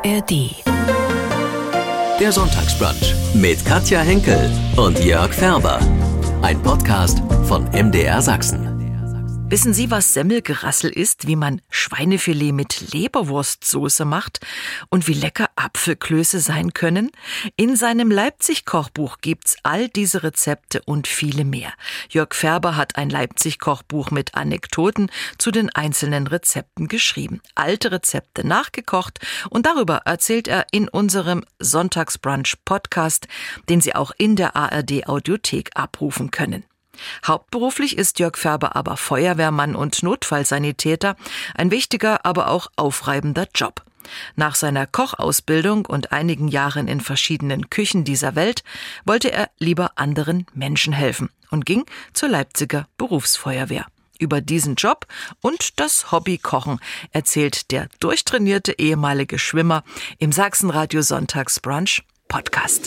ARD. Der Sonntagsbrunch mit Katja Henkel und Jörg Färber. Ein Podcast von MDR Sachsen. Wissen Sie, was Semmelgerassel ist, wie man Schweinefilet mit Leberwurstsoße macht und wie lecker Apfelklöße sein können? In seinem Leipzig-Kochbuch gibt's all diese Rezepte und viele mehr. Jörg Färber hat ein Leipzig-Kochbuch mit Anekdoten zu den einzelnen Rezepten geschrieben. Alte Rezepte nachgekocht und darüber erzählt er in unserem Sonntagsbrunch-Podcast, den Sie auch in der ARD-Audiothek abrufen können. Hauptberuflich ist Jörg Färber aber Feuerwehrmann und Notfallsanitäter, ein wichtiger, aber auch aufreibender Job. Nach seiner Kochausbildung und einigen Jahren in verschiedenen Küchen dieser Welt wollte er lieber anderen Menschen helfen und ging zur Leipziger Berufsfeuerwehr. Über diesen Job und das Hobby Kochen erzählt der durchtrainierte ehemalige Schwimmer im Sachsenradio Sonntagsbrunch Podcast.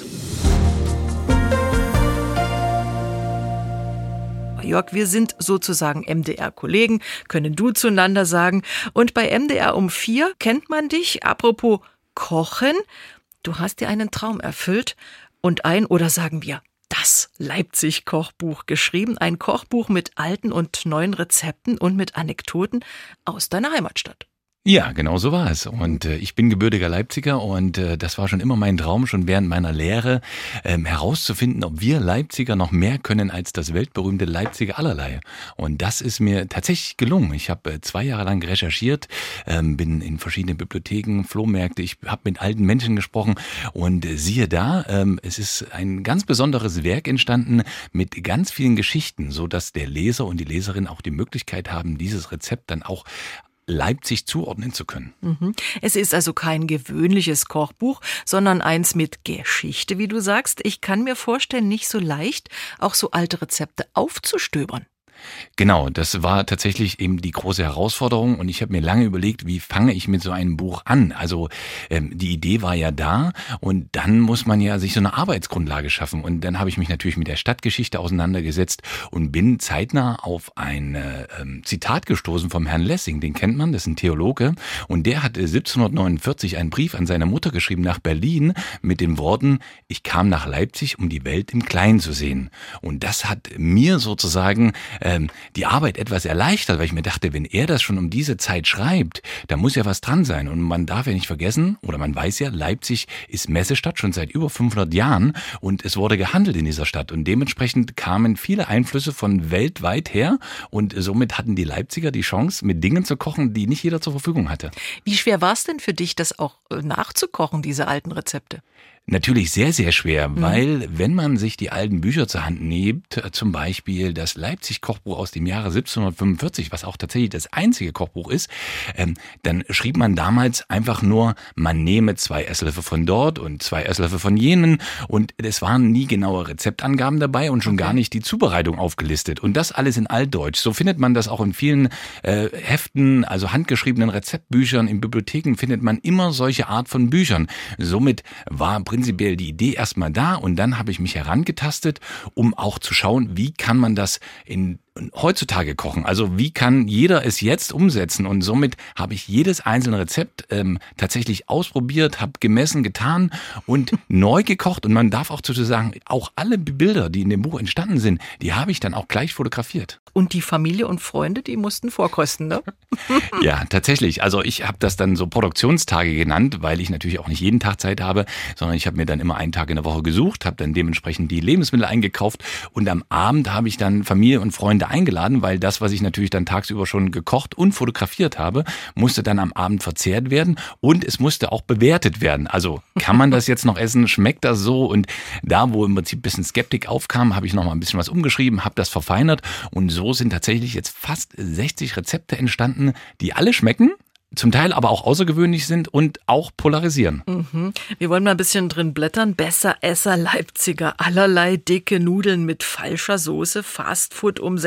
Jörg, wir sind sozusagen MDR-Kollegen, können du zueinander sagen. Und bei MDR um 4 kennt man dich. Apropos Kochen, du hast dir einen Traum erfüllt und oder sagen wir, das Leipzig-Kochbuch geschrieben. Ein Kochbuch mit alten und neuen Rezepten und mit Anekdoten aus deiner Heimatstadt. Ja, genau so war es. Und ich bin gebürtiger Leipziger und das war schon immer mein Traum, schon während meiner Lehre, herauszufinden, ob wir Leipziger noch mehr können als das weltberühmte Leipziger Allerlei. Und das ist mir tatsächlich gelungen. Ich habe 2 Jahre lang recherchiert, bin in verschiedenen Bibliotheken, Flohmärkte, ich habe mit alten Menschen gesprochen und siehe da, es ist ein ganz besonderes Werk entstanden mit ganz vielen Geschichten, so dass der Leser und die Leserin auch die Möglichkeit haben, dieses Rezept dann auch Leipzig zuordnen zu können. Es ist also kein gewöhnliches Kochbuch, sondern eins mit Geschichte, wie du sagst. Ich kann mir vorstellen, nicht so leicht, auch so alte Rezepte aufzustöbern. Genau, das war tatsächlich eben die große Herausforderung und ich habe mir lange überlegt, wie fange ich mit so einem Buch an? Also die Idee war ja da und dann muss man ja sich so eine Arbeitsgrundlage schaffen und dann habe ich mich natürlich mit der Stadtgeschichte auseinandergesetzt und bin zeitnah auf ein Zitat gestoßen vom Herrn Lessing, den kennt man, das ist ein Theologe und der hat 1749 einen Brief an seine Mutter geschrieben nach Berlin mit den Worten, ich kam nach Leipzig, um die Welt im Kleinen zu sehen. Und das hat mir sozusagen die Arbeit etwas erleichtert, weil ich mir dachte, wenn er das schon um diese Zeit schreibt, da muss ja was dran sein. Und man darf ja nicht vergessen, oder man weiß ja, Leipzig ist Messestadt schon seit über 500 Jahren und es wurde gehandelt in dieser Stadt. Und dementsprechend kamen viele Einflüsse von weltweit her und somit hatten die Leipziger die Chance, mit Dingen zu kochen, die nicht jeder zur Verfügung hatte. Wie schwer war es denn für dich, das auch nachzukochen, diese alten Rezepte? Natürlich sehr, sehr schwer, weil wenn man sich die alten Bücher zur Hand nimmt, zum Beispiel das Leipzig-Kochbuch aus dem Jahre 1745, was auch tatsächlich das einzige Kochbuch ist, dann schrieb man damals einfach nur, man nehme 2 Esslöffel von dort und 2 Esslöffel von jenen und es waren nie genaue Rezeptangaben dabei und schon gar nicht die Zubereitung aufgelistet und das alles in Altdeutsch. So findet man das auch in vielen Heften, also handgeschriebenen Rezeptbüchern, in Bibliotheken findet man immer solche Art von Büchern. Somit war prinzipiell die Idee erstmal da und dann habe ich mich herangetastet, um auch zu schauen, wie kann man das heutzutage kochen. Also wie kann jeder es jetzt umsetzen? Und somit habe ich jedes einzelne Rezept tatsächlich ausprobiert, habe gemessen, getan und neu gekocht. Und man darf auch dazu sagen, auch alle Bilder, die in dem Buch entstanden sind, die habe ich dann auch gleich fotografiert. Und die Familie und Freunde, die mussten vorkosten, ne? Ja, tatsächlich. Also ich habe das dann so Produktionstage genannt, weil ich natürlich auch nicht jeden Tag Zeit habe, sondern ich habe mir dann immer einen Tag in der Woche gesucht, habe dann dementsprechend die Lebensmittel eingekauft und am Abend habe ich dann Familie und Freunde eingeladen, weil das, was ich natürlich dann tagsüber schon gekocht und fotografiert habe, musste dann am Abend verzehrt werden und es musste auch bewertet werden. Also kann man das jetzt noch essen? Schmeckt das so? Und da, wo im Prinzip ein bisschen Skeptik aufkam, habe ich noch mal ein bisschen was umgeschrieben, habe das verfeinert und so sind tatsächlich jetzt fast 60 Rezepte entstanden, die alle schmecken, zum Teil aber auch außergewöhnlich sind und auch polarisieren. Wir wollen mal ein bisschen drin blättern. Besseresser Leipziger, allerlei dicke Nudeln mit falscher Soße, Fastfood um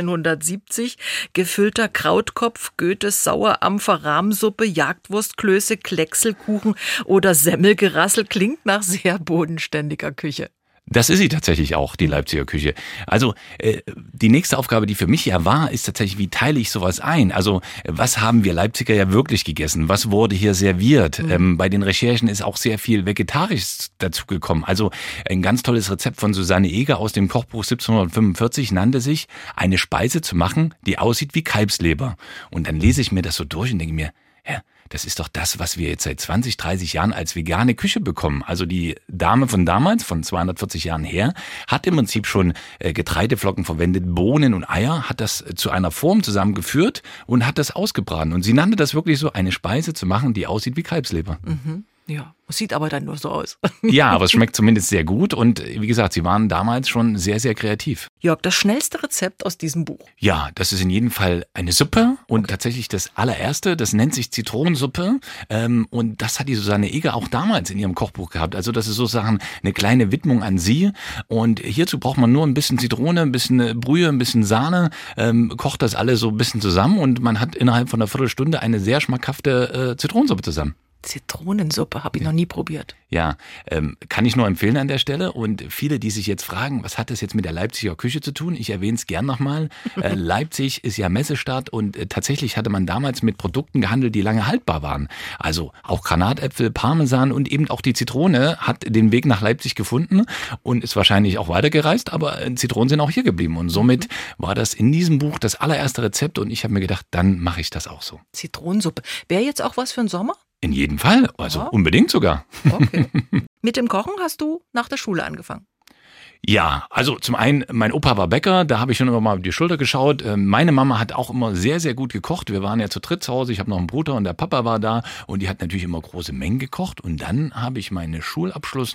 1670, gefüllter Krautkopf, Goethes Sauerampfer, Rahmsuppe, Jagdwurstklöße, Kleckselkuchen oder Semmelgerassel klingt nach sehr bodenständiger Küche. Das ist sie tatsächlich auch, die Leipziger Küche. Also die nächste Aufgabe, die für mich ja war, ist tatsächlich, wie teile ich sowas ein? Also was haben wir Leipziger ja wirklich gegessen? Was wurde hier serviert? Bei den Recherchen ist auch sehr viel Vegetarisches dazugekommen. Also ein ganz tolles Rezept von Susanne Eger aus dem Kochbuch 1745 nannte sich, eine Speise zu machen, die aussieht wie Kalbsleber. Und dann lese ich mir das so durch und denke mir, ja, das ist doch das, was wir jetzt seit 20, 30 Jahren als vegane Küche bekommen. Also die Dame von damals, von 240 Jahren her, hat im Prinzip schon Getreideflocken verwendet, Bohnen und Eier, hat das zu einer Form zusammengeführt und hat das ausgebraten. Und sie nannte das wirklich so, eine Speise zu machen, die aussieht wie Kalbsleber. Ja, sieht aber dann nur so aus. Ja, aber es schmeckt zumindest sehr gut und wie gesagt, sie waren damals schon sehr, sehr kreativ. Jörg, das schnellste Rezept aus diesem Buch? Ja, das ist in jedem Fall eine Suppe und tatsächlich das allererste, das nennt sich Zitronensuppe und das hat die Susanne Eger auch damals in ihrem Kochbuch gehabt. Also das ist sozusagen eine kleine Widmung an sie und hierzu braucht man nur ein bisschen Zitrone, ein bisschen Brühe, ein bisschen Sahne, kocht das alles so ein bisschen zusammen und man hat innerhalb von einer Viertelstunde eine sehr schmackhafte Zitronensuppe zusammen. Zitronensuppe habe ich noch nie probiert. Ja, kann ich nur empfehlen an der Stelle. Und viele, die sich jetzt fragen, was hat das jetzt mit der Leipziger Küche zu tun? Ich erwähne es gern nochmal. Leipzig ist ja Messestadt und tatsächlich hatte man damals mit Produkten gehandelt, die lange haltbar waren. Also auch Granatäpfel, Parmesan und eben auch die Zitrone hat den Weg nach Leipzig gefunden und ist wahrscheinlich auch weitergereist, aber Zitronen sind auch hier geblieben. Und somit war das in diesem Buch das allererste Rezept und ich habe mir gedacht, dann mache ich das auch so. Zitronensuppe. Wäre jetzt auch was für den Sommer? In jedem Fall, also unbedingt sogar. Okay. Mit dem Kochen hast du nach der Schule angefangen? Ja, also zum einen, mein Opa war Bäcker, da habe ich schon immer mal auf die Schulter geschaut. Meine Mama hat auch immer sehr, sehr gut gekocht. Wir waren ja zu dritt zu Hause, ich habe noch einen Bruder und der Papa war da und die hat natürlich immer große Mengen gekocht. Und dann habe ich meinen Schulabschluss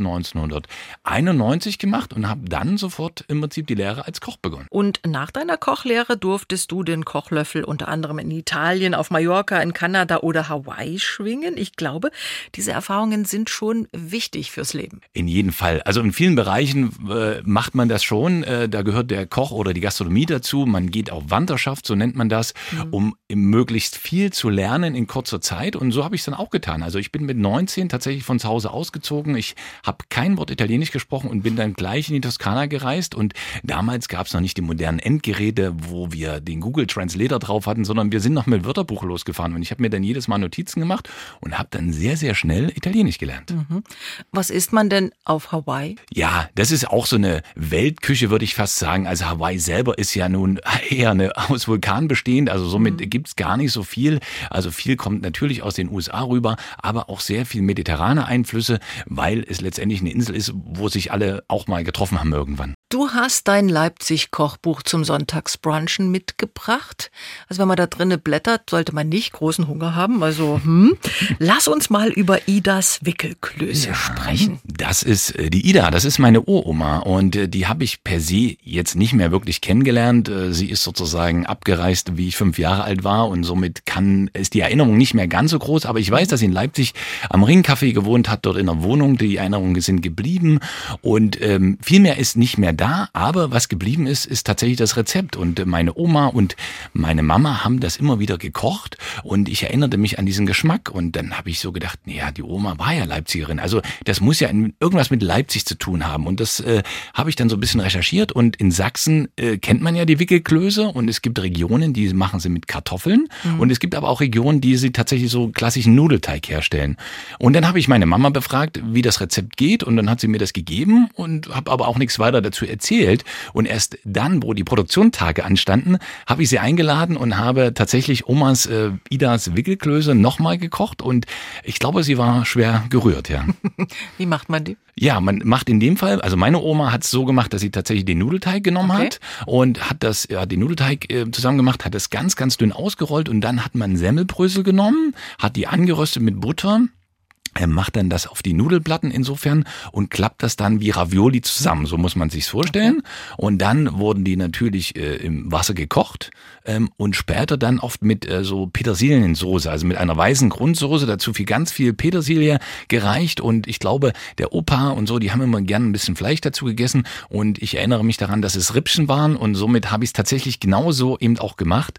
1991 gemacht und habe dann sofort im Prinzip die Lehre als Koch begonnen. Und nach deiner Kochlehre durftest du den Kochlöffel unter anderem in Italien, auf Mallorca, in Kanada oder Hawaii schwingen. Ich glaube, diese Erfahrungen sind schon wichtig fürs Leben. In jedem Fall. Also in vielen Bereichen macht man das schon. Da gehört der Koch oder die Gastronomie dazu. Man geht auf Wanderschaft, so nennt man das, um möglichst viel zu lernen in kurzer Zeit. Und so habe ich es dann auch getan. Also ich bin mit 19 tatsächlich von zu Hause ausgezogen. Ich habe kein Wort Italienisch gesprochen und bin dann gleich in die Toskana gereist. Und damals gab es noch nicht die modernen Endgeräte, wo wir den Google Translator drauf hatten, sondern wir sind noch mit Wörterbuch losgefahren. Und ich habe mir dann jedes Mal Notizen gemacht und habe dann sehr, sehr schnell Italienisch gelernt. Was isst man denn auf Hawaii? Ja, das ist auch so eine Weltküche, würde ich fast sagen. Also Hawaii selber ist ja nun eher aus Vulkan bestehend, also somit gibt's gar nicht so viel. Also viel kommt natürlich aus den USA rüber, aber auch sehr viel mediterrane Einflüsse, weil es letztendlich eine Insel ist, wo sich alle auch mal getroffen haben irgendwann. Du hast dein Leipzig-Kochbuch zum Sonntagsbrunchen mitgebracht. Also wenn man da drinnen blättert, sollte man nicht großen Hunger haben. Also lass uns mal über Idas Wickelklöße sprechen. Das ist die Ida, das ist meine Uroma und die habe ich per se jetzt nicht mehr wirklich kennengelernt. Sie ist sozusagen abgereist, wie ich 5 Jahre alt war und somit ist die Erinnerung nicht mehr ganz so groß. Aber ich weiß, dass sie in Leipzig am Ringcafé gewohnt hat, dort in einer Wohnung. Die Erinnerungen sind geblieben und viel mehr ist nicht mehr da, aber was geblieben ist, ist tatsächlich das Rezept. Und meine Oma und meine Mama haben das immer wieder gekocht und ich erinnerte mich an diesen Geschmack. Und dann habe ich so gedacht, ja, die Oma war ja Leipzigerin. Also das muss ja irgendwas mit Leipzig zu tun haben. Und das habe ich dann so ein bisschen recherchiert. Und in Sachsen kennt man ja die Wickelklöße und es gibt Regionen, die machen sie mit Kartoffeln. Und es gibt aber auch Regionen, die sie tatsächlich so klassischen Nudelteig herstellen. Und dann habe ich meine Mama befragt, wie das Rezept geht. Und dann hat sie mir das gegeben und habe aber auch nichts weiter dazu erzählt. Und erst dann, wo die Produktionstage anstanden, habe ich sie eingeladen und habe tatsächlich Omas Idas Wickelklöße nochmal gekocht. Und ich glaube, sie war schwer gerührt, ja. Wie macht man die? Ja, man macht in dem Fall, also meine Oma hat es so gemacht, dass sie tatsächlich den Nudelteig genommen hat und hat den Nudelteig zusammen gemacht, hat es ganz, ganz dünn ausgerollt und dann hat man Semmelbrösel genommen, hat die angeröstet mit Butter. Er macht dann das auf die Nudelplatten insofern und klappt das dann wie Ravioli zusammen, so muss man sich's vorstellen. Und dann wurden die natürlich im Wasser gekocht und später dann oft mit so Petersiliensoße, also mit einer weißen Grundsoße, dazu ganz viel Petersilie gereicht. Und ich glaube, der Opa und so, die haben immer gern ein bisschen Fleisch dazu gegessen. Und ich erinnere mich daran, dass es Rippchen waren und somit habe ich es tatsächlich genauso eben auch gemacht.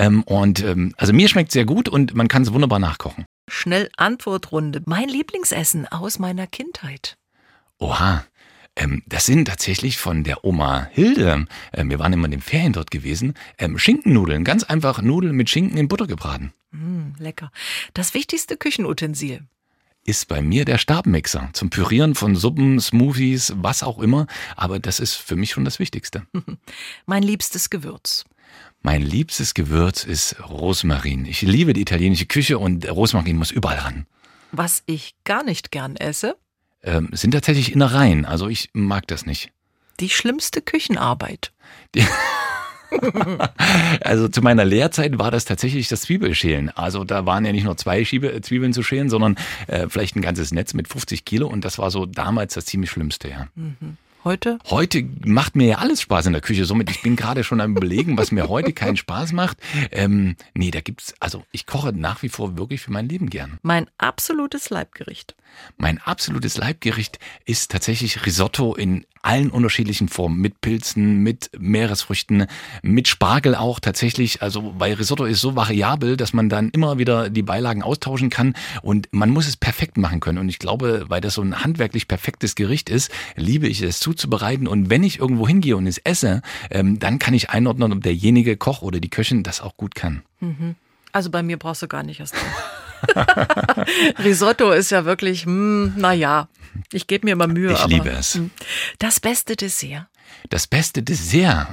Also mir schmeckt sehr gut und man kann es wunderbar nachkochen. Schnell Antwortrunde. Mein Lieblingsessen aus meiner Kindheit. Oha. Das sind tatsächlich von der Oma Hilde, wir waren immer in den Ferien dort gewesen, Schinkennudeln, ganz einfach Nudeln mit Schinken in Butter gebraten. Lecker. Das wichtigste Küchenutensil. Ist bei mir der Stabmixer zum Pürieren von Suppen, Smoothies, was auch immer, aber das ist für mich schon das Wichtigste. Mein liebstes Gewürz. Mein liebstes Gewürz ist Rosmarin. Ich liebe die italienische Küche und Rosmarin muss überall ran. Was ich gar nicht gern esse. Sind tatsächlich Innereien, also ich mag das nicht. Die schlimmste Küchenarbeit. Also zu meiner Lehrzeit war das tatsächlich das Zwiebelschälen. Also da waren ja nicht nur 2 Zwiebeln zu schälen, sondern vielleicht ein ganzes Netz mit 50 Kilo und das war so damals das ziemlich Schlimmste, ja. Heute? Heute macht mir ja alles Spaß in der Küche. Somit, ich bin gerade schon am Überlegen, was mir heute keinen Spaß macht. Ich koche nach wie vor wirklich für mein Leben gern. Mein absolutes Leibgericht. Mein absolutes Leibgericht ist tatsächlich Risotto in allen unterschiedlichen Formen. Mit Pilzen, mit Meeresfrüchten, mit Spargel auch tatsächlich. Also, weil Risotto ist so variabel, dass man dann immer wieder die Beilagen austauschen kann. Und man muss es perfekt machen können. Und ich glaube, weil das so ein handwerklich perfektes Gericht ist, liebe ich es zuzubereiten. Und wenn ich irgendwo hingehe und es esse, dann kann ich einordnen, ob derjenige Koch oder die Köchin das auch gut kann. Also bei mir brauchst du gar nicht erst. Risotto ist ja wirklich, ich gebe mir immer Mühe. Ich liebe es. Das beste Dessert. Das beste Dessert.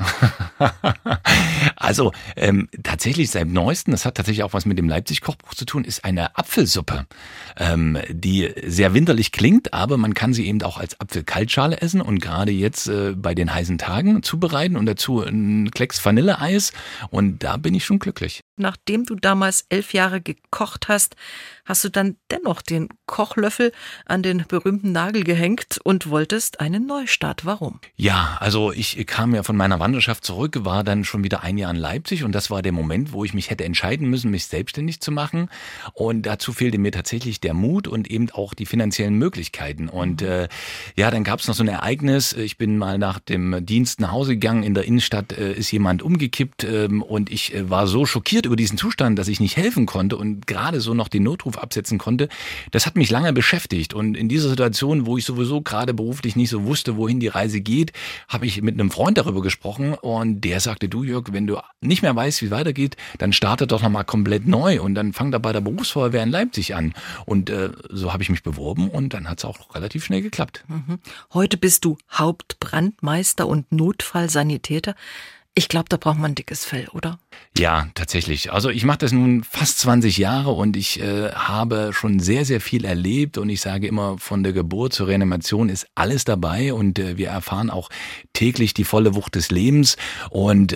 Also tatsächlich seit Neuestem, das hat tatsächlich auch was mit dem Leipzig-Kochbuch zu tun, ist eine Apfelsuppe, die sehr winterlich klingt, aber man kann sie eben auch als Apfelkaltschale essen und gerade jetzt bei den heißen Tagen zubereiten und dazu ein Klecks Vanilleeis und da bin ich schon glücklich. Nachdem du damals 11 Jahre gekocht hast, hast du dann dennoch den Kochlöffel an den berühmten Nagel gehängt und wolltest einen Neustart. Warum? Ja, also ich kam ja von meiner Wanderschaft zurück, war dann schon wieder ein Jahr in Leipzig und das war der Moment, wo ich mich hätte entscheiden müssen, mich selbstständig zu machen und dazu fehlte mir tatsächlich der Mut und eben auch die finanziellen Möglichkeiten und dann gab es noch so ein Ereignis, ich bin mal nach dem Dienst nach Hause gegangen, in der Innenstadt ist jemand umgekippt und ich war so schockiert über diesen Zustand, dass ich nicht helfen konnte und gerade so noch den Notruf absetzen konnte. Das hat mich lange beschäftigt und in dieser Situation, wo ich sowieso gerade beruflich nicht so wusste, wohin die Reise geht, habe ich mit einem Freund darüber gesprochen und der sagte, du Jörg, wenn du nicht mehr weißt, wie es weitergeht, dann starte doch nochmal komplett neu und dann fang da bei der Berufsfeuerwehr in Leipzig an. Und so habe ich mich beworben und dann hat es auch relativ schnell geklappt. Heute bist du Hauptbrandmeister und Notfallsanitäter. Ich glaube, da braucht man ein dickes Fell, oder? Ja, tatsächlich. Also ich mache das nun fast 20 Jahre und ich habe schon sehr, sehr viel erlebt und ich sage immer, von der Geburt zur Reanimation ist alles dabei und wir erfahren auch täglich die volle Wucht des Lebens und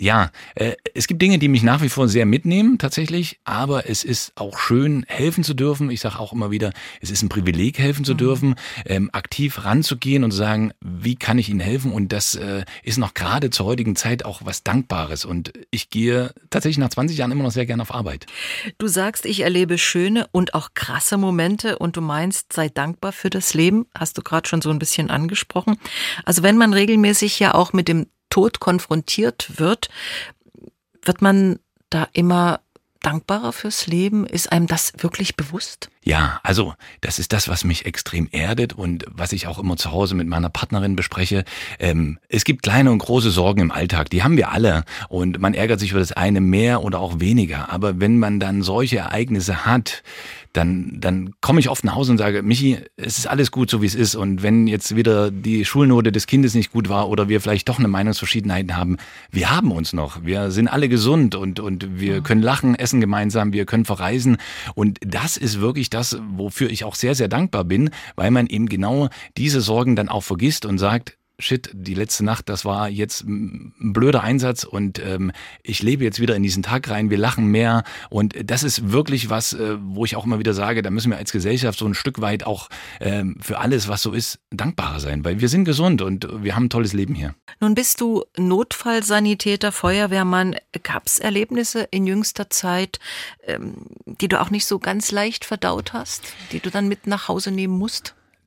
es gibt Dinge, die mich nach wie vor sehr mitnehmen tatsächlich, aber es ist auch schön, helfen zu dürfen. Ich sage auch immer wieder, es ist ein Privileg, helfen zu dürfen, aktiv ranzugehen und zu sagen, wie kann ich Ihnen helfen und das ist noch gerade zur heutigen Zeit auch was Dankbares und ich gehe tatsächlich nach 20 Jahren immer noch sehr gerne auf Arbeit. Du sagst, ich erlebe schöne und auch krasse Momente und du meinst, sei dankbar für das Leben, hast du gerade schon so ein bisschen angesprochen. Also wenn man regelmäßig ja auch mit dem Tod konfrontiert wird, wird man da immer dankbarer fürs Leben? Ist einem das wirklich bewusst? Ja, also das ist das, was mich extrem erdet und was ich auch immer zu Hause mit meiner Partnerin bespreche. Es gibt kleine und große Sorgen im Alltag, die haben wir alle und man ärgert sich über das eine mehr oder auch weniger. Aber wenn man dann solche Ereignisse hat, dann komme ich oft nach Hause und sage, Michi, es ist alles gut, so wie es ist. Und wenn jetzt wieder die Schulnote des Kindes nicht gut war oder wir vielleicht doch eine Meinungsverschiedenheit haben, wir haben uns noch. Wir sind alle gesund und wir können lachen, essen gemeinsam, wir können verreisen. Und das ist wirklich das, wofür ich auch sehr, sehr dankbar bin, weil man eben genau diese Sorgen dann auch vergisst und sagt, shit, die letzte Nacht, das war jetzt ein blöder Einsatz und ich lebe jetzt wieder in diesen Tag rein, wir lachen mehr und das ist wirklich was, wo ich auch immer wieder sage, da müssen wir als Gesellschaft so ein Stück weit auch für alles, was so ist, dankbarer sein, weil wir sind gesund und wir haben ein tolles Leben hier. Nun bist du Notfallsanitäter, Feuerwehrmann. Gab es Erlebnisse in jüngster Zeit, die du auch nicht so ganz leicht verdaut hast, die du dann mit nach Hause nehmen musst?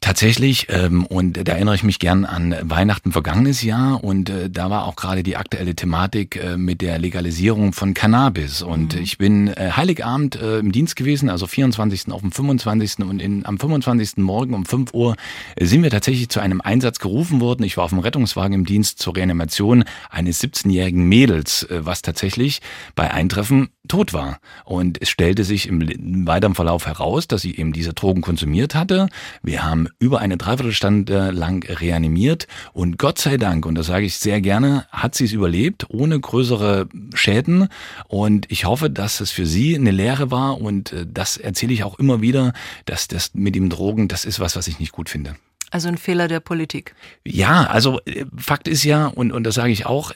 Tatsächlich, und da erinnere ich mich gern an Weihnachten vergangenes Jahr und da war auch gerade die aktuelle Thematik mit der Legalisierung von Cannabis und ich bin Heiligabend im Dienst gewesen, also 24. auf dem 25. und am 25. Morgen um 5 Uhr sind wir tatsächlich zu einem Einsatz gerufen worden. Ich war auf dem Rettungswagen im Dienst zur Reanimation eines 17-jährigen Mädels, was tatsächlich bei Eintreffen tot war. Und es stellte sich im weiteren Verlauf heraus, dass sie eben diese Drogen konsumiert hatte. Wir haben über eine Dreiviertelstunde lang reanimiert und Gott sei Dank, und das sage ich sehr gerne, hat sie es überlebt, ohne größere Schäden und ich hoffe, dass es für sie eine Lehre war und das erzähle ich auch immer wieder, dass das mit dem Drogen, das ist was ich nicht gut finde. Also ein Fehler der Politik. Ja, also Fakt ist ja, und das sage ich auch,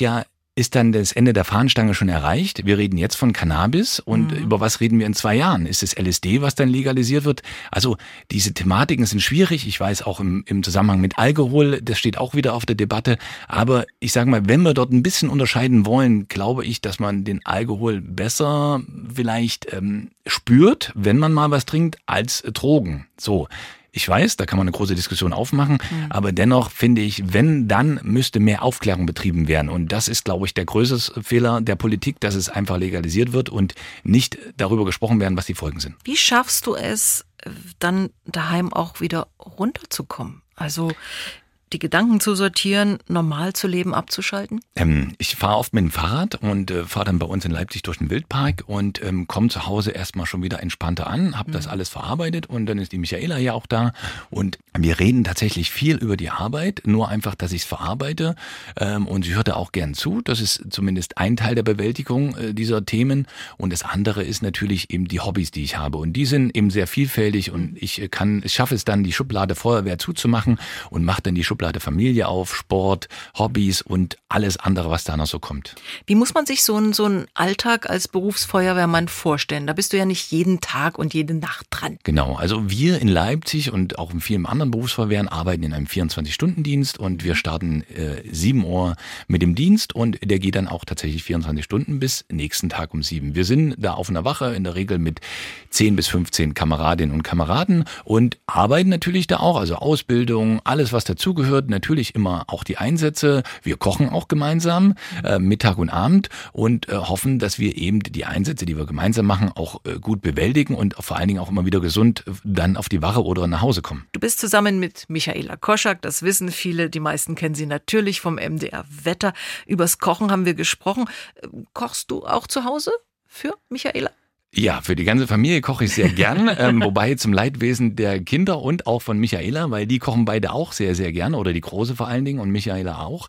ist dann das Ende der Fahnenstange schon erreicht. Wir reden jetzt von Cannabis und über was reden wir in 2 Jahren? Ist es LSD, was dann legalisiert wird? Also diese Thematiken sind schwierig. Ich weiß auch im Zusammenhang mit Alkohol, das steht auch wieder auf der Debatte. Aber ich sage mal, wenn wir dort ein bisschen unterscheiden wollen, glaube ich, dass man den Alkohol besser vielleicht spürt, wenn man mal was trinkt, als Drogen. So. Ich weiß, da kann man eine große Diskussion aufmachen, aber dennoch finde ich, wenn, dann müsste mehr Aufklärung betrieben werden. Und das ist, glaube ich, der größte Fehler der Politik, dass es einfach legalisiert wird und nicht darüber gesprochen werden, was die Folgen sind. Wie schaffst du es, dann daheim auch wieder runterzukommen? Also die Gedanken zu sortieren, normal zu leben, abzuschalten? Ich fahre oft mit dem Fahrrad und fahre dann bei uns in Leipzig durch den Wildpark und komme zu Hause erstmal schon wieder entspannter an, habe das alles verarbeitet und dann ist die Michaela ja auch da und wir reden tatsächlich viel über die Arbeit, nur einfach, dass ich es verarbeite und sie hört da auch gern zu. Das ist zumindest ein Teil der Bewältigung dieser Themen und das andere ist natürlich eben die Hobbys, die ich habe und die sind eben sehr vielfältig und ich schaffe es dann, die Schublade Feuerwehr zuzumachen und mache dann die Schublade Familie auf, Sport, Hobbys und alles andere, was da noch so kommt. Wie muss man sich so einen Alltag als Berufsfeuerwehrmann vorstellen? Da bist du ja nicht jeden Tag und jede Nacht dran. Genau, also wir in Leipzig und auch in vielen anderen Berufsfeuerwehren arbeiten in einem 24-Stunden-Dienst und wir starten 7 Uhr mit dem Dienst und der geht dann auch tatsächlich 24 Stunden bis nächsten Tag um 7. Wir sind da auf einer Wache, in der Regel mit 10 bis 15 Kameradinnen und Kameraden und arbeiten natürlich da auch, also Ausbildung, alles was dazugehört, natürlich immer auch die Einsätze. Wir kochen auch gemeinsam, Mittag und Abend und hoffen, dass wir eben die Einsätze, die wir gemeinsam machen, auch gut bewältigen und vor allen Dingen auch immer wieder gesund dann auf die Wache oder nach Hause kommen. Du bist zusammen mit Michaela Koschak, das wissen viele, die meisten kennen sie natürlich vom MDR Wetter. Übers Kochen haben wir gesprochen. Kochst du auch zu Hause für Michaela? Ja, für die ganze Familie koche ich sehr gern, wobei zum Leidwesen der Kinder und auch von Michaela, weil die kochen beide auch sehr, sehr gern oder die Große vor allen Dingen und Michaela auch.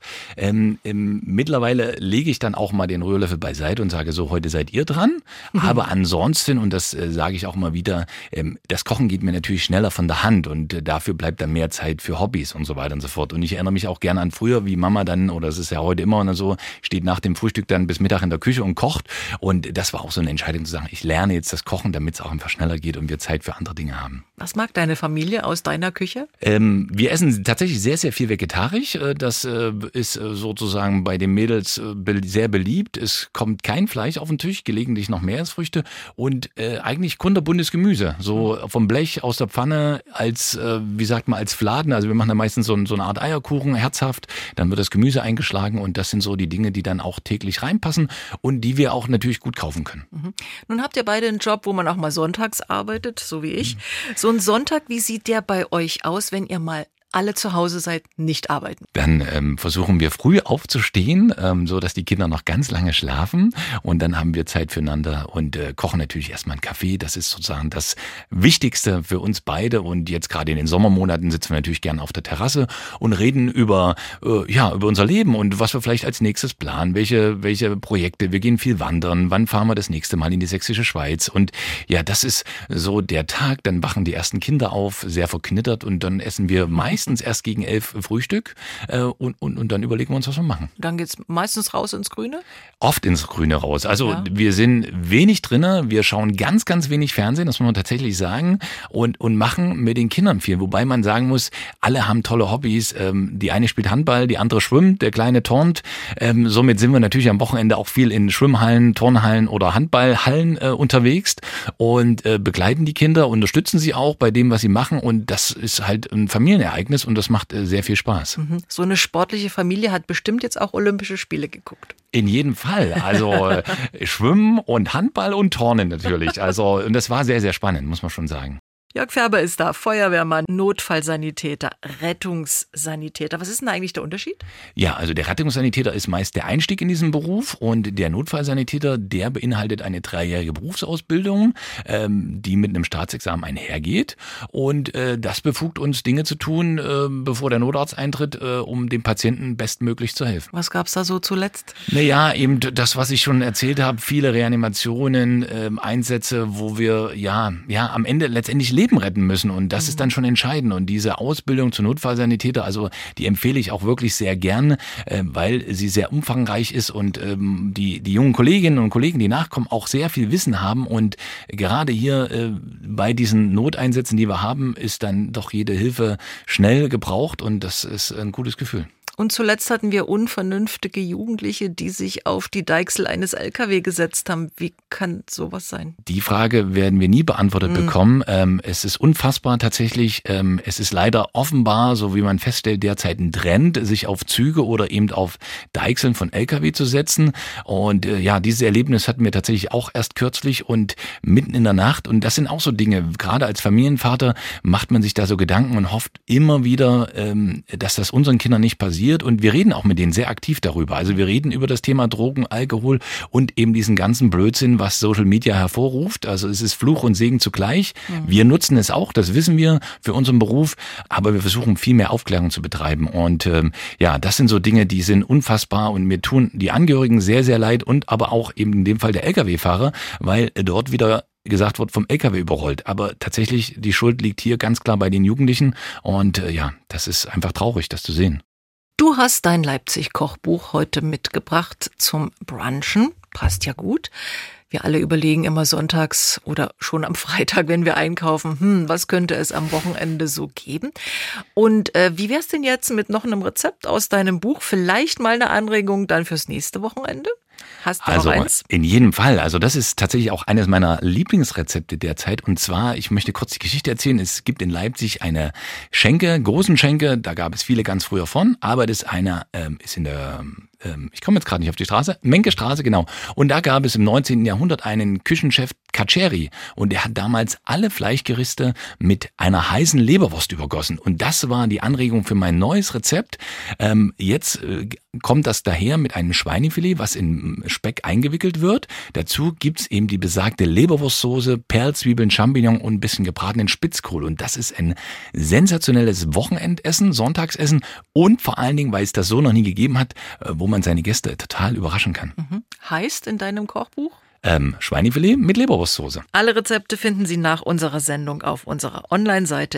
Mittlerweile lege ich dann auch mal den Rührlöffel beiseite und sage so, heute seid ihr dran. Aber ansonsten, und das sage ich auch immer wieder, das Kochen geht mir natürlich schneller von der Hand und dafür bleibt dann mehr Zeit für Hobbys und so weiter und so fort. Und ich erinnere mich auch gerne an früher, wie Mama dann, oder es ist ja heute immer so, steht nach dem Frühstück dann bis Mittag in der Küche und kocht. Und das war auch so eine Entscheidung zu sagen, ich lerne jetzt das Kochen, damit es auch einfach schneller geht und wir Zeit für andere Dinge haben. Was mag deine Familie aus deiner Küche? Wir essen tatsächlich sehr, sehr viel vegetarisch. Das ist sozusagen bei den Mädels sehr beliebt. Es kommt kein Fleisch auf den Tisch, gelegentlich noch Meeresfrüchte und eigentlich kunterbuntes Gemüse. So vom Blech aus der Pfanne als, als Fladen. Also wir machen da meistens so eine Art Eierkuchen, herzhaft. Dann wird das Gemüse eingeschlagen und das sind so die Dinge, die dann auch täglich reinpassen und die wir auch natürlich gut kaufen können. Nun habt ihr beide einen Job, wo man auch mal sonntags arbeitet, so wie ich. So ein Sonntag, wie sieht der bei euch aus, wenn ihr mal alle zu Hause seid, nicht arbeiten? Dann versuchen wir früh aufzustehen, so dass die Kinder noch ganz lange schlafen und dann haben wir Zeit füreinander und kochen natürlich erstmal einen Kaffee. Das ist sozusagen das Wichtigste für uns beide und jetzt gerade in den Sommermonaten sitzen wir natürlich gerne auf der Terrasse und reden über unser Leben und was wir vielleicht als nächstes planen, welche Projekte. Wir gehen viel wandern, wann fahren wir das nächste Mal in die sächsische Schweiz und ja, das ist so der Tag, dann wachen die ersten Kinder auf, sehr verknittert und dann essen wir meist meistens erst gegen 11 Frühstück und dann überlegen wir uns, was wir machen. Dann geht's meistens raus ins Grüne? Oft ins Grüne raus. Also wir sind wenig drinne, wir schauen ganz, ganz wenig Fernsehen, das muss man tatsächlich sagen, und machen mit den Kindern viel. Wobei man sagen muss, alle haben tolle Hobbys. Die eine spielt Handball, die andere schwimmt, der Kleine turnt. Somit sind wir natürlich am Wochenende auch viel in Schwimmhallen, Turnhallen oder Handballhallen unterwegs und begleiten die Kinder, unterstützen sie auch bei dem, was sie machen. Und das ist halt ein Familienereignis und das macht sehr viel Spaß. So eine sportliche Familie hat bestimmt jetzt auch Olympische Spiele geguckt. In jedem Fall. Also Schwimmen und Handball und Turnen natürlich. Also und das war sehr, sehr spannend, muss man schon sagen. Jörg Färber ist da, Feuerwehrmann, Notfallsanitäter, Rettungssanitäter. Was ist denn eigentlich der Unterschied? Ja, also der Rettungssanitäter ist meist der Einstieg in diesen Beruf und der Notfallsanitäter, der beinhaltet eine 3-jährige Berufsausbildung, die mit einem Staatsexamen einhergeht und das befugt uns, Dinge zu tun, bevor der Notarzt eintritt, um dem Patienten bestmöglich zu helfen. Was gab's da so zuletzt? Naja, eben das, was ich schon erzählt habe, viele Reanimationen, Einsätze, wo wir ja am Ende letztendlich Leben retten müssen und das ist dann schon entscheidend und diese Ausbildung zur Notfallsanitäter, also die empfehle ich auch wirklich sehr gern, weil sie sehr umfangreich ist und die jungen Kolleginnen und Kollegen, die nachkommen, auch sehr viel Wissen haben und gerade hier bei diesen Noteinsätzen, die wir haben, ist dann doch jede Hilfe schnell gebraucht und das ist ein gutes Gefühl. Und zuletzt hatten wir unvernünftige Jugendliche, die sich auf die Deichsel eines LKW gesetzt haben. Wie kann sowas sein? Die Frage werden wir nie beantwortet bekommen. Es ist unfassbar tatsächlich. Es ist leider offenbar, so wie man feststellt, derzeit ein Trend, sich auf Züge oder eben auf Deichseln von LKW zu setzen. Und dieses Erlebnis hatten wir tatsächlich auch erst kürzlich und mitten in der Nacht. Und das sind auch so Dinge, gerade als Familienvater macht man sich da so Gedanken und hofft immer wieder, dass das unseren Kindern nicht passiert. Und wir reden auch mit denen sehr aktiv darüber. Also wir reden über das Thema Drogen, Alkohol und eben diesen ganzen Blödsinn, was Social Media hervorruft. Also es ist Fluch und Segen zugleich. Wir nutzen es auch, das wissen wir für unseren Beruf, aber wir versuchen viel mehr Aufklärung zu betreiben. Und das sind so Dinge, die sind unfassbar und mir tun die Angehörigen sehr, sehr leid und aber auch eben in dem Fall der Lkw-Fahrer, weil dort wieder gesagt wird, vom LKW überrollt. Aber tatsächlich, die Schuld liegt hier ganz klar bei den Jugendlichen und das ist einfach traurig, das zu sehen. Du hast dein Leipzig-Kochbuch heute mitgebracht zum Brunchen. Passt ja gut. Wir alle überlegen immer sonntags oder schon am Freitag, wenn wir einkaufen, was könnte es am Wochenende so geben? Und wie wär's denn jetzt mit noch einem Rezept aus deinem Buch? Vielleicht mal eine Anregung dann fürs nächste Wochenende? Hast du noch eins? In jedem Fall. Also das ist tatsächlich auch eines meiner Lieblingsrezepte derzeit. Und zwar, ich möchte kurz die Geschichte erzählen. Es gibt in Leipzig eine Schenke, großen Schenke. Da gab es viele ganz früher von. Aber das eine ist in der ich komme jetzt gerade nicht auf die Straße, Menkestraße, genau. Und da gab es im 19. Jahrhundert einen Küchenchef Caccieri und der hat damals alle Fleischgerichte mit einer heißen Leberwurst übergossen. Und das war die Anregung für mein neues Rezept. Jetzt kommt das daher mit einem Schweinefilet, was in Speck eingewickelt wird. Dazu gibt's eben die besagte Leberwurstsoße, Perlzwiebeln, Champignon und ein bisschen gebratenen Spitzkohl. Und das ist ein sensationelles Wochenendessen, Sonntagsessen und vor allen Dingen, weil es das so noch nie gegeben hat, wo man seine Gäste total überraschen kann. Heißt in deinem Kochbuch? Schweinefilet mit Leberwurstsoße. Alle Rezepte finden Sie nach unserer Sendung auf unserer Online-Seite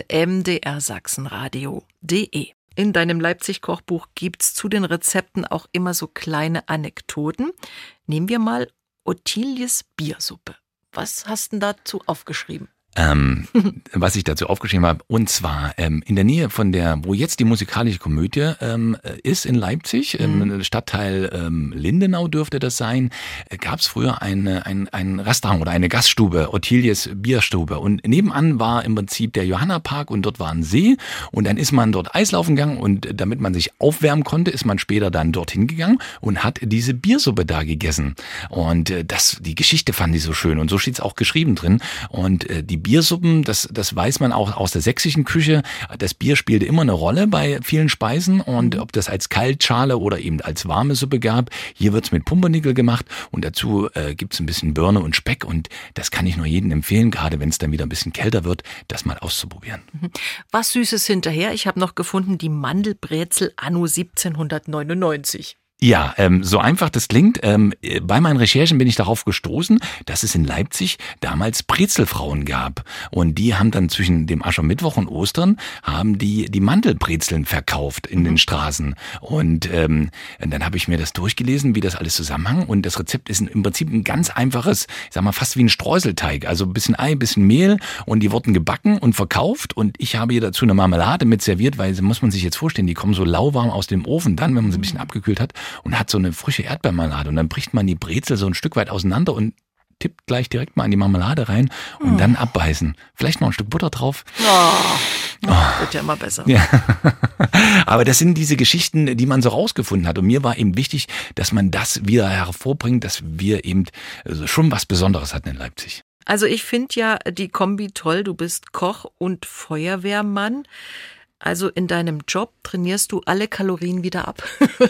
mdrsachsenradio.de. In deinem Leipzig-Kochbuch gibt's zu den Rezepten auch immer so kleine Anekdoten. Nehmen wir mal Ottilies Biersuppe. Was hast du denn dazu aufgeschrieben? Was ich dazu aufgeschrieben habe, und zwar in der Nähe von wo jetzt die musikalische Komödie ist in Leipzig, im Stadtteil Lindenau dürfte das sein, gab es früher ein Restaurant oder eine Gaststube, Ottilies Bierstube, und nebenan war im Prinzip der Johanna-Park und dort war ein See und dann ist man dort Eislaufen gegangen und damit man sich aufwärmen konnte, ist man später dann dorthin gegangen und hat diese Biersuppe da gegessen und die Geschichte fand ich so schön und so steht es auch geschrieben drin und die Biersuppen, das weiß man auch aus der sächsischen Küche. Das Bier spielte immer eine Rolle bei vielen Speisen und ob das als Kaltschale oder eben als warme Suppe gab. Hier wird's mit Pumpernickel gemacht und dazu gibt's ein bisschen Birne und Speck und das kann ich nur jedem empfehlen, gerade wenn es dann wieder ein bisschen kälter wird, das mal auszuprobieren. Was Süßes hinterher. Ich habe noch gefunden, die Mandelbrezel anno 1799. Ja, so einfach das klingt. Bei meinen Recherchen bin ich darauf gestoßen, dass es in Leipzig damals Brezelfrauen gab. Und die haben dann zwischen dem Aschermittwoch und Ostern haben die Mandelbrezeln verkauft in den Straßen. Und dann habe ich mir das durchgelesen, wie das alles zusammenhängt. Und das Rezept ist im Prinzip ein ganz einfaches, ich sag mal fast wie ein Streuselteig. Also ein bisschen Ei, ein bisschen Mehl und die wurden gebacken und verkauft. Und ich habe hier dazu eine Marmelade mit serviert, weil muss man sich jetzt vorstellen, die kommen so lauwarm aus dem Ofen dann, wenn man sie ein bisschen abgekühlt hat. Und hat so eine frische Erdbeermarmelade und dann bricht man die Brezel so ein Stück weit auseinander und tippt gleich direkt mal in die Marmelade rein und dann abbeißen. Vielleicht noch ein Stück Butter drauf. Wird ja immer besser. Ja. Aber das sind diese Geschichten, die man so rausgefunden hat. Und mir war eben wichtig, dass man das wieder hervorbringt, dass wir eben schon was Besonderes hatten in Leipzig. Also ich finde ja die Kombi toll. Du bist Koch und Feuerwehrmann. Also in deinem Job trainierst du alle Kalorien wieder ab?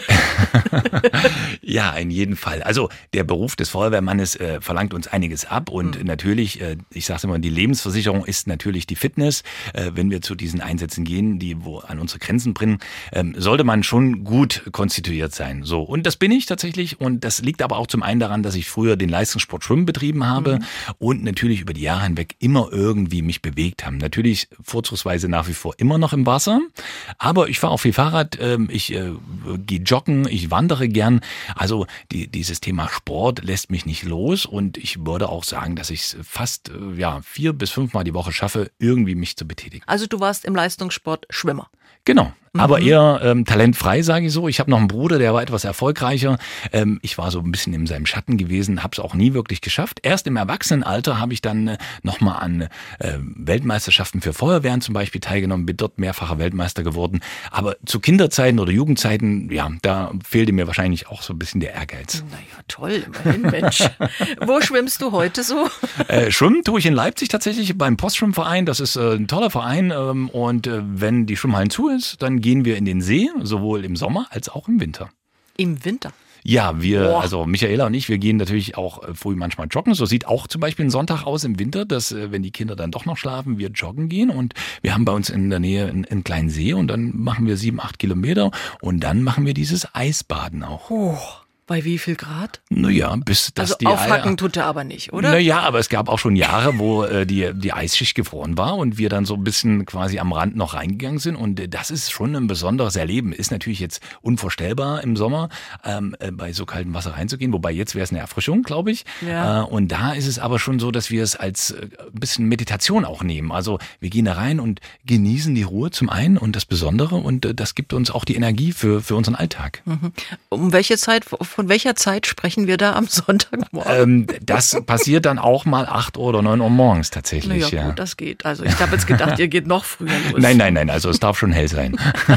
Ja, in jedem Fall. Also der Beruf des Feuerwehrmannes verlangt uns einiges ab und natürlich, ich sage immer, die Lebensversicherung ist natürlich die Fitness. Wenn wir zu diesen Einsätzen gehen, die wo an unsere Grenzen bringen, sollte man schon gut konstituiert sein. So, und das bin ich tatsächlich und das liegt aber auch zum einen daran, dass ich früher den Leistungssport Schwimmen betrieben habe und natürlich über die Jahre hinweg immer irgendwie mich bewegt haben. Natürlich vorzugsweise nach wie vor immer noch im Wasser. Aber ich fahre auch viel Fahrrad, ich gehe joggen, ich wandere gern. Also dieses Thema Sport lässt mich nicht los und ich würde auch sagen, dass ich es fast 4 bis 5 Mal die Woche schaffe, irgendwie mich zu betätigen. Also du warst im Leistungssport Schwimmer. Genau. Aber eher talentfrei, sage ich so. Ich habe noch einen Bruder, der war etwas erfolgreicher. Ich war so ein bisschen in seinem Schatten gewesen, habe es auch nie wirklich geschafft. Erst im Erwachsenenalter habe ich dann nochmal an Weltmeisterschaften für Feuerwehren zum Beispiel teilgenommen, bin dort mehrfacher Weltmeister geworden. Aber zu Kinderzeiten oder Jugendzeiten, ja, da fehlte mir wahrscheinlich auch so ein bisschen der Ehrgeiz. Naja, toll, immerhin, Mensch. Wo schwimmst du heute so? Schwimmen tue ich in Leipzig tatsächlich beim Postschwimmverein. Das ist ein toller Verein und wenn die Schwimmhallen zu ist, dann gehen wir in den See, sowohl im Sommer als auch im Winter. Im Winter? Ja, also Michaela und ich, wir gehen natürlich auch früh manchmal joggen. So sieht auch zum Beispiel ein Sonntag aus im Winter, dass wenn die Kinder dann doch noch schlafen, wir joggen gehen. Und wir haben bei uns in der Nähe einen kleinen See und dann machen wir 7, 8 Kilometer und dann machen wir dieses Eisbaden auch. Oh. Bei wie viel Grad? Naja, bis das also aufhacken tut er aber nicht, oder? Naja, aber es gab auch schon Jahre, wo die Eisschicht gefroren war und wir dann so ein bisschen quasi am Rand noch reingegangen sind. Und das ist schon ein besonderes Erleben. Ist natürlich jetzt unvorstellbar im Sommer bei so kaltem Wasser reinzugehen. Wobei jetzt wäre es eine Erfrischung, glaube ich. Ja. Und da ist es aber schon so, dass wir es als ein bisschen Meditation auch nehmen. Also wir gehen da rein und genießen die Ruhe zum einen und das Besondere. Und das gibt uns auch die Energie für unseren Alltag. Um welche Zeit... Von welcher Zeit sprechen wir da am Sonntagmorgen? Das passiert dann auch mal 8 oder 9 Uhr morgens tatsächlich. Naja, gut, das geht. Also ich habe jetzt gedacht, ihr geht noch früher los. Nein, also es darf schon hell sein.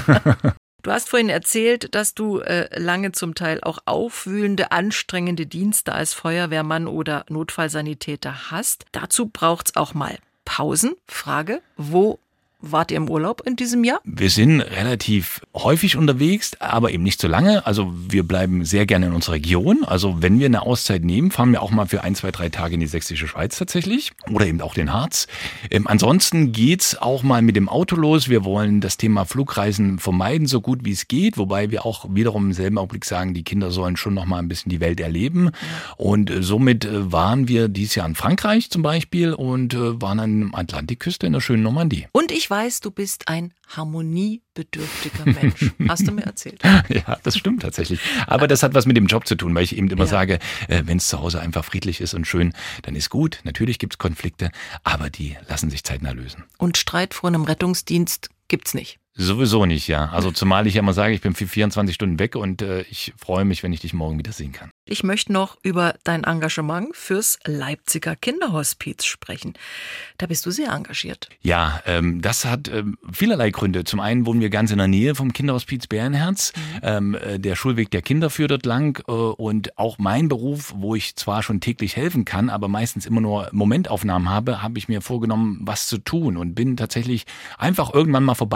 Du hast vorhin erzählt, dass du lange zum Teil auch aufwühlende, anstrengende Dienste als Feuerwehrmann oder Notfallsanitäter hast. Dazu braucht's auch mal Pausen. Frage, wo wart ihr im Urlaub in diesem Jahr? Wir sind relativ häufig unterwegs, aber eben nicht so lange. Also wir bleiben sehr gerne in unserer Region. Also wenn wir eine Auszeit nehmen, fahren wir auch mal für 1, 2, 3 Tage in die Sächsische Schweiz tatsächlich oder eben auch den Harz. Ansonsten geht's auch mal mit dem Auto los. Wir wollen das Thema Flugreisen vermeiden, so gut wie es geht. Wobei wir auch wiederum im selben Augenblick sagen, die Kinder sollen schon noch mal ein bisschen die Welt erleben. Und somit waren wir dieses Jahr in Frankreich zum Beispiel und waren an der Atlantikküste in der schönen Normandie. Und ich weiß, du bist ein harmoniebedürftiger Mensch. Hast du mir erzählt? Ja, das stimmt tatsächlich. Aber das hat was mit dem Job zu tun, weil ich eben immer sage, wenn es zu Hause einfach friedlich ist und schön, dann ist gut. Natürlich gibt es Konflikte, aber die lassen sich zeitnah lösen. Und Streit vor einem Rettungsdienst gibt's nicht? Sowieso nicht, ja. Also zumal ich ja immer sage, ich bin für 24 Stunden weg und ich freue mich, wenn ich dich morgen wieder sehen kann. Ich möchte noch über dein Engagement fürs Leipziger Kinderhospiz sprechen. Da bist du sehr engagiert. Ja, das hat vielerlei Gründe. Zum einen wohnen wir ganz in der Nähe vom Kinderhospiz Bärenherz. Der Schulweg der Kinder führt dort lang und auch mein Beruf, wo ich zwar schon täglich helfen kann, aber meistens immer nur Momentaufnahmen habe ich mir vorgenommen, was zu tun und bin tatsächlich einfach irgendwann mal vorbeigegangen,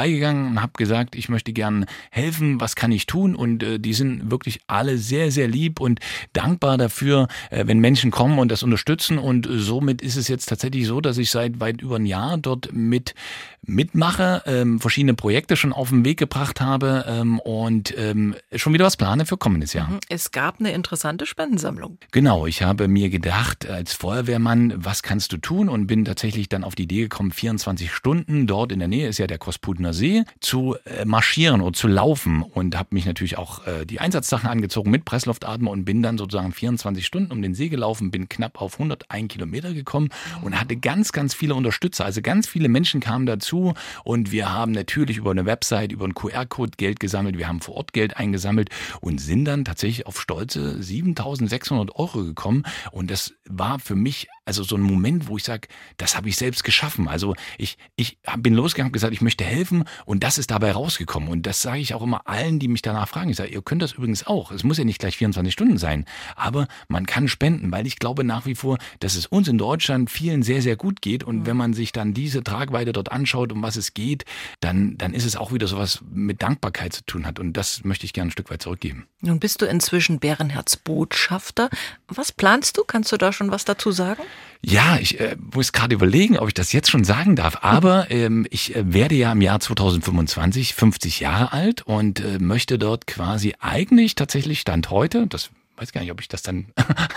gegangen und habe gesagt, ich möchte gern helfen, was kann ich tun? Und die sind wirklich alle sehr, sehr lieb und dankbar dafür, wenn Menschen kommen und das unterstützen. Und somit ist es jetzt tatsächlich so, dass ich seit weit über ein Jahr dort mitmache, verschiedene Projekte schon auf den Weg gebracht habe und schon wieder was plane für kommendes Jahr. Es gab eine interessante Spendensammlung. Genau, ich habe mir gedacht, als Feuerwehrmann, was kannst du tun? Und bin tatsächlich dann auf die Idee gekommen, 24 Stunden dort in der Nähe, ist ja der Kospudener See, zu marschieren oder zu laufen. Und habe mich natürlich auch die Einsatzsachen angezogen mit Pressluftatmer und bin dann sozusagen 24 Stunden um den See gelaufen, bin knapp auf 101 Kilometer gekommen und hatte ganz, ganz viele Unterstützer. Also ganz viele Menschen kamen dazu und wir haben natürlich über eine Website, über einen QR-Code Geld gesammelt, wir haben vor Ort Geld eingesammelt und sind dann tatsächlich auf stolze 7.600 € gekommen. Und das war für mich also so ein Moment, wo ich sage, das habe ich selbst geschaffen. Also ich bin losgegangen und gesagt, ich möchte helfen und das ist dabei rausgekommen. Und das sage ich auch immer allen, die mich danach fragen. Ich sage, ihr könnt das übrigens auch. Es muss ja nicht gleich 24 Stunden sein, aber man kann spenden, weil ich glaube nach wie vor, dass es uns in Deutschland vielen sehr, sehr gut geht. Und wenn man sich dann diese Tragweite dort anschaut, um was es geht, dann ist es auch wieder sowas mit Dankbarkeit zu tun hat. Und das möchte ich gerne ein Stück weit zurückgeben. Nun bist du inzwischen Bärenherz-Botschafter. Was planst du? Kannst du da schon was dazu sagen? Ja, ich muss gerade überlegen, ob ich das jetzt schon sagen darf, aber ich werde ja im Jahr 2025 50 Jahre alt und möchte dort quasi eigentlich tatsächlich Stand heute, das weiß gar nicht, ob ich das dann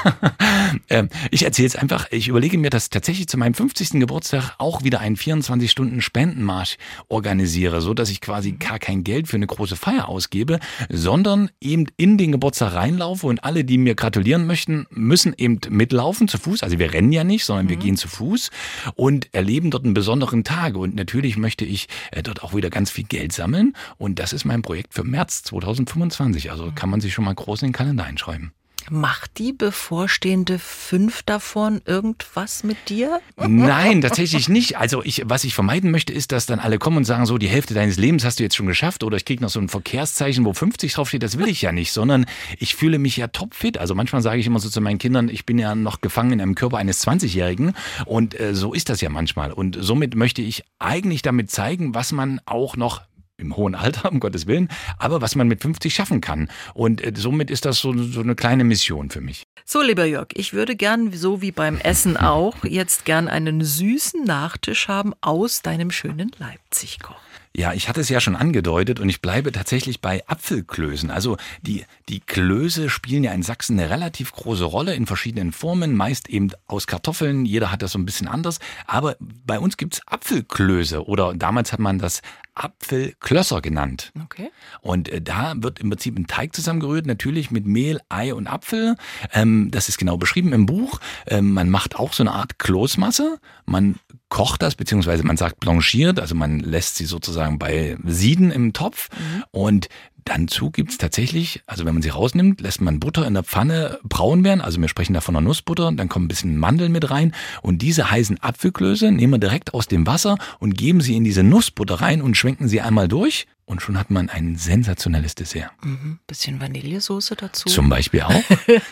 ich erzähle es einfach, ich überlege mir, dass tatsächlich zu meinem 50. Geburtstag auch wieder einen 24-Stunden-Spendenmarsch organisiere, so dass ich quasi gar kein Geld für eine große Feier ausgebe, sondern eben in den Geburtstag reinlaufe und alle, die mir gratulieren möchten, müssen eben mitlaufen zu Fuß. Also wir rennen ja nicht, sondern wir gehen zu Fuß und erleben dort einen besonderen Tag. Und natürlich möchte ich dort auch wieder ganz viel Geld sammeln und das ist mein Projekt für März 2025. Also kann man sich schon mal groß in den Kalender einschreiben. Macht die bevorstehende 5 davon irgendwas mit dir? Nein, tatsächlich nicht. Also was ich vermeiden möchte, ist, dass dann alle kommen und sagen, so die Hälfte deines Lebens hast du jetzt schon geschafft oder ich kriege noch so ein Verkehrszeichen, wo 50 draufsteht. Das will ich ja nicht, sondern ich fühle mich ja topfit. Also manchmal sage ich immer so zu meinen Kindern, ich bin ja noch gefangen in einem Körper eines 20-Jährigen und so ist das ja manchmal. Und somit möchte ich eigentlich damit zeigen, was man auch noch im hohen Alter, um Gottes Willen, aber was man mit 50 schaffen kann. Und somit ist das so eine kleine Mission für mich. So, lieber Jörg, ich würde gern, so wie beim Essen auch, jetzt gern einen süßen Nachtisch haben aus deinem schönen Leipzig-Koch. Ja, ich hatte es ja schon angedeutet und ich bleibe tatsächlich bei Apfelklößen. Also die Klöße spielen ja in Sachsen eine relativ große Rolle in verschiedenen Formen, meist eben aus Kartoffeln. Jeder hat das so ein bisschen anders. Aber bei uns gibt's Apfelklöße oder damals hat man das Apfelklösser genannt. Okay. Und da wird im Prinzip ein Teig zusammengerührt, natürlich mit Mehl, Ei und Apfel. Das ist genau beschrieben im Buch. Man macht auch so eine Art Kloßmasse. Man kocht das, beziehungsweise man sagt blanchiert, also man lässt sie sozusagen bei Sieden im Topf und dazu gibt's tatsächlich, also wenn man sie rausnimmt, lässt man Butter in der Pfanne braun werden, also wir sprechen da von einer Nussbutter, dann kommt ein bisschen Mandeln mit rein und diese heißen Apfelklöße nehmen wir direkt aus dem Wasser und geben sie in diese Nussbutter rein und schwenken sie einmal durch. Und schon hat man ein sensationelles Dessert. Bisschen Vanillesoße dazu. Zum Beispiel auch.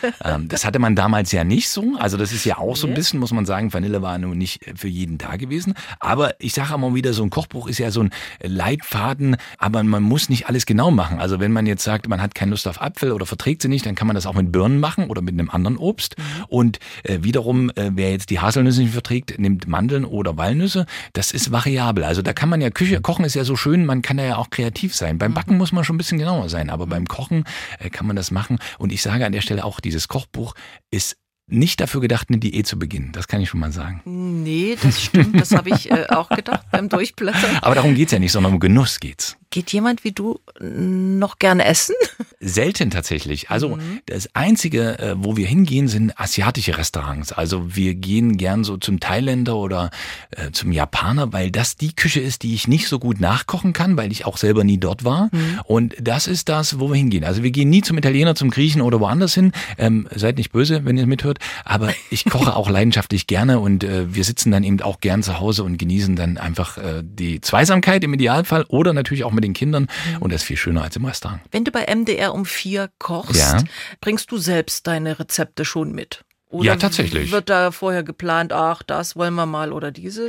Das hatte man damals ja nicht so. Also das ist ja auch so ein bisschen, muss man sagen, Vanille war nun nicht für jeden da gewesen. Aber ich sage immer wieder, so ein Kochbuch ist ja so ein Leitfaden, aber man muss nicht alles genau machen. Also wenn man jetzt sagt, man hat keine Lust auf Apfel oder verträgt sie nicht, dann kann man das auch mit Birnen machen oder mit einem anderen Obst. Und wiederum, wer jetzt die Haselnüsse nicht verträgt, nimmt Mandeln oder Walnüsse. Das ist variabel. Also da kann man ja kochen ist ja so schön, man kann da ja auch kreativ sein. Beim Backen muss man schon ein bisschen genauer sein, aber beim Kochen kann man das machen. Und ich sage an der Stelle auch, dieses Kochbuch ist nicht dafür gedacht, eine Diät zu beginnen. Das kann ich schon mal sagen. Nee, das stimmt. Das habe ich auch gedacht beim Durchblättern. Aber darum geht's ja nicht, sondern um Genuss geht's. Geht jemand wie du noch gerne essen? Selten tatsächlich. Also das Einzige, wo wir hingehen, sind asiatische Restaurants. Also wir gehen gern so zum Thailänder oder zum Japaner, weil das die Küche ist, die ich nicht so gut nachkochen kann, weil ich auch selber nie dort war. Und das ist das, wo wir hingehen. Also wir gehen nie zum Italiener, zum Griechen oder woanders hin. Seid nicht böse, wenn ihr mithört. Aber ich koche auch leidenschaftlich gerne und wir sitzen dann eben auch gern zu Hause und genießen dann einfach die Zweisamkeit im Idealfall oder natürlich auch mit den Kindern und das ist viel schöner als im Restaurant. Wenn du bei MDR um 4 kochst, bringst du selbst deine Rezepte schon mit? Oder ja, tatsächlich. Wird da vorher geplant, ach, das wollen wir mal oder dieses?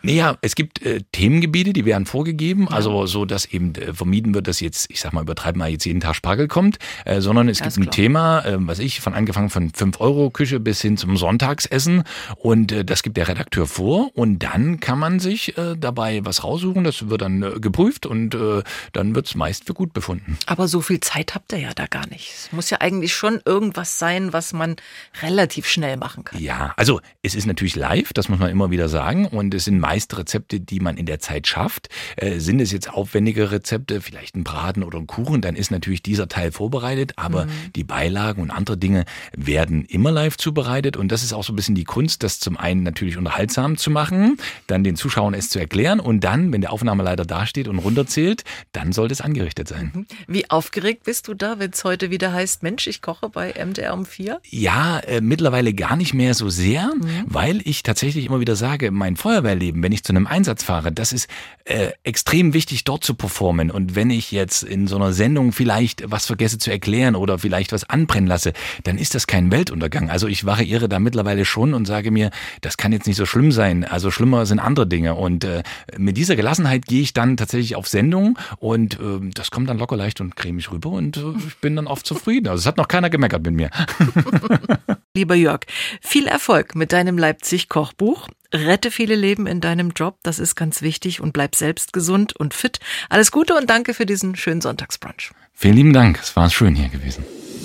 Naja, es gibt Themengebiete, die werden vorgegeben, also so, dass eben vermieden wird, dass jetzt, ich sag mal, übertreiben mal jetzt jeden Tag Spargel kommt, sondern es gibt ein Thema, angefangen von 5-Euro-Küche bis hin zum Sonntagsessen und das gibt der Redakteur vor und dann kann man sich dabei was raussuchen, das wird dann geprüft und dann wird es meist für gut befunden. Aber so viel Zeit habt ihr ja da gar nicht. Es muss ja eigentlich schon irgendwas sein, was man relativ schnell machen kann. Ja, also es ist natürlich live, das muss man immer wieder sagen und es sind meist Rezepte, die man in der Zeit schafft. Sind es jetzt aufwendige Rezepte, vielleicht ein Braten oder ein Kuchen, dann ist natürlich dieser Teil vorbereitet, aber die Beilagen und andere Dinge werden immer live zubereitet und das ist auch so ein bisschen die Kunst, das zum einen natürlich unterhaltsam zu machen, dann den Zuschauern es zu erklären und dann, wenn der Aufnahmeleiter dasteht und runterzählt, dann sollte es angerichtet sein. Wie aufgeregt bist du da, wenn es heute wieder heißt, Mensch, ich koche bei MDR um 4? Ja, mittlerweile gar nicht mehr so sehr, weil ich tatsächlich immer wieder sage, mein Feuerwehrleben, wenn ich zu einem Einsatz fahre, das ist extrem wichtig, dort zu performen. Und wenn ich jetzt in so einer Sendung vielleicht was vergesse zu erklären oder vielleicht was anbrennen lasse, dann ist das kein Weltuntergang. Also ich variiere da mittlerweile schon und sage mir, das kann jetzt nicht so schlimm sein. Also schlimmer sind andere Dinge. Und mit dieser Gelassenheit gehe ich dann tatsächlich auf Sendung und das kommt dann locker leicht und cremig rüber und ich bin dann oft zufrieden. Also es hat noch keiner gemeckert mit mir. Lieber Jörg, viel Erfolg mit deinem Leipzig-Kochbuch. Rette viele Leben in deinem Job, das ist ganz wichtig und bleib selbst gesund und fit. Alles Gute und danke für diesen schönen Sonntagsbrunch. Vielen lieben Dank, es war schön hier gewesen.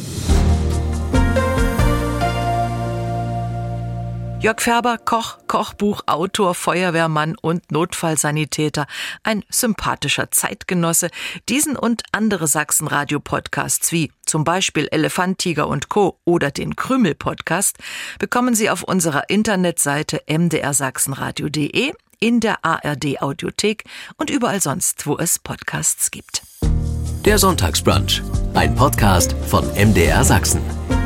Jörg Färber, Koch, Kochbuchautor, Feuerwehrmann und Notfallsanitäter. Ein sympathischer Zeitgenosse. Diesen und andere Sachsen-Radio-Podcasts wie zum Beispiel Elefant, Tiger und Co. oder den Krümel-Podcast bekommen Sie auf unserer Internetseite mdrsachsenradio.de, in der ARD-Audiothek und überall sonst, wo es Podcasts gibt. Der Sonntagsbrunch, ein Podcast von MDR Sachsen.